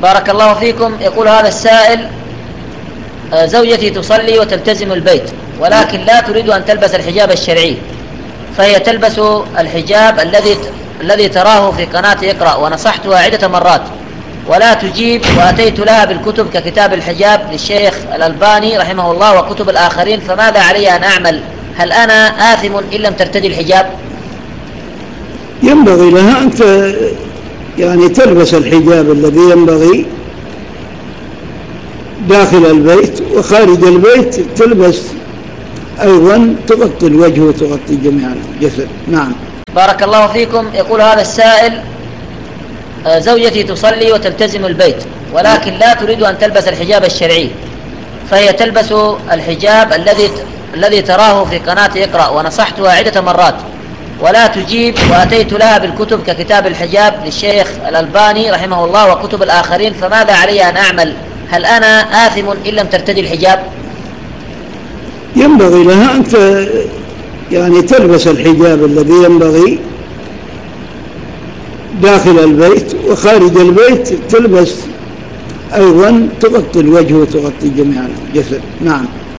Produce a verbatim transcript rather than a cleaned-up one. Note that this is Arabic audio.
بارك الله فيكم. يقول هذا السائل: زوجتي تصلي وتلتزم البيت، ولكن لا تريد أن تلبس الحجاب الشرعي، فهي تلبس الحجاب الذي الذي تراه في قناة اقرأ، ونصحتها عدة مرات ولا تجيب، وأتيت لها بالكتب ككتاب الحجاب للشيخ الألباني رحمه الله وكتب الآخرين، فماذا علي أن أعمل؟ هل أنا آثم إن لم ترتدي الحجاب؟ ينبغي لها أن يعني تلبس الحجاب الذي ينبغي داخل البيت، وخارج البيت تلبس أيضا تغطي الوجه وتغطي جميع الجسد. نعم. بارك الله فيكم. يقول هذا السائل: زوجتي تصلي وتلتزم البيت، ولكن لا تريد أن تلبس الحجاب الشرعي، فهي تلبس الحجاب الذي الذي تراه في قناة اقرأ، ونصحتها عدة مرات ولا تجيب، وأتيت لها بالكتب ككتاب الحجاب للشيخ الألباني رحمه الله وكتب الآخرين، فماذا علي أن أعمل؟ هل أنا آثم إن لم ترتدي الحجاب؟ ينبغي لها أن يعني تلبس الحجاب الذي ينبغي داخل البيت، وخارج البيت تلبس أيضا تغطي الوجه وتغطي جميع الجسد. نعم.